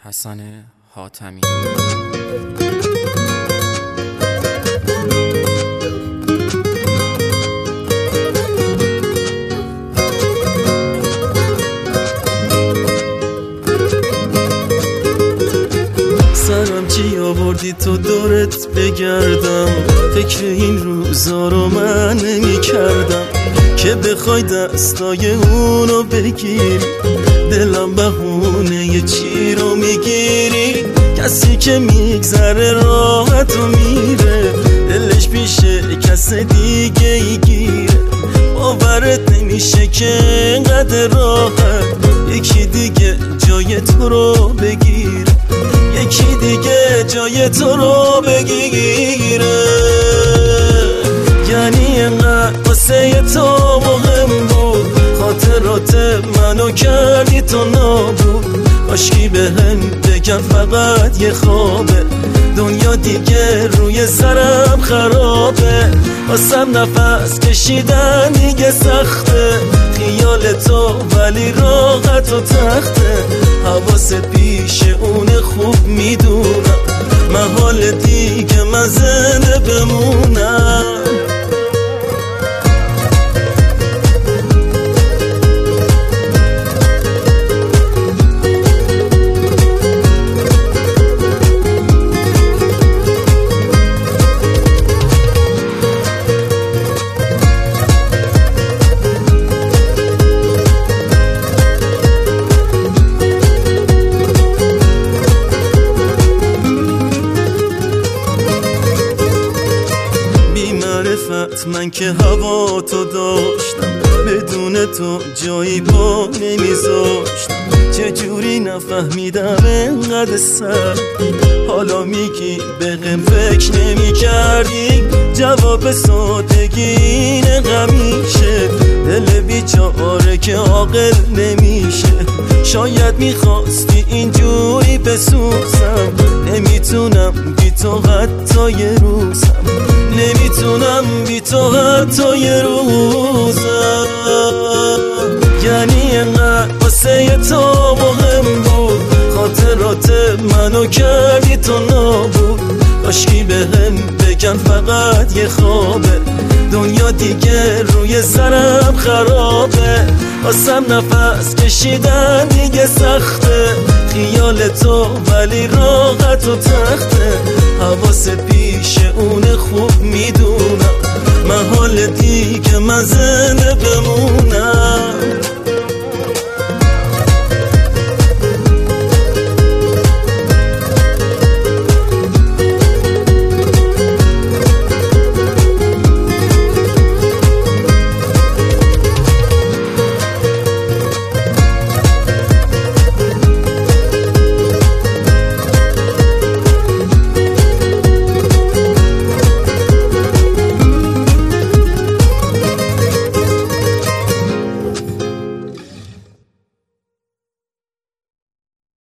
حسن حاتمی. سرم چی آوردی تو دورت بگردم، فکر این روزا رو من نمی کردم که بخوای دستای اونو بگیری، دلم بهونه یه چی رو میگیری. کسی که میگذره راحت و میره، دلش پیشه کس دیگه ای گیره. باورت نمیشه که انقدر راحت یکی دیگه جای تو رو بگیره، یکی دیگه جای تو رو بگیره. یعنی انقدر واسه تو مهم بود، خاطرات منو کردی تو نابود. کاشکی بهم بگم فقط یه خوابه، دنیا دیگه روی سرم خرابه. واسم نفس کشیدن دیگه سخته، خیال تو ولی راحت و تخته. حواست پیش اونه خوب میدونم، محال دیگه من زنده بمونم. من که هوا تو داشتم، بدون تو جایی پا نمیذاشتم. چجوری نفهمیدم انقدر سر، حالا میگی بهم فکر نمی کردی. جواب سادگی اینه همیشه، دل بیچاره که عاقل نمیشه. شاید میخواستی اینجوری بسوزم، نمیتونم بی تو حتی یه روزم، نمیتونم بی تو حتی یه روزم. یعنی انقدر واسه تو مهم بود، خاطرات منو کردی تو نابود. کاشکی بهم بگم فقط یه خوابه، دنیا دیگه روی سرم خرابه. واسم نفس کشیدن دیگه سخته، خیال تو ولی راحت و تخته. حواست پیش اونه خوب میدونم، محال دیگه من زنده بمونم.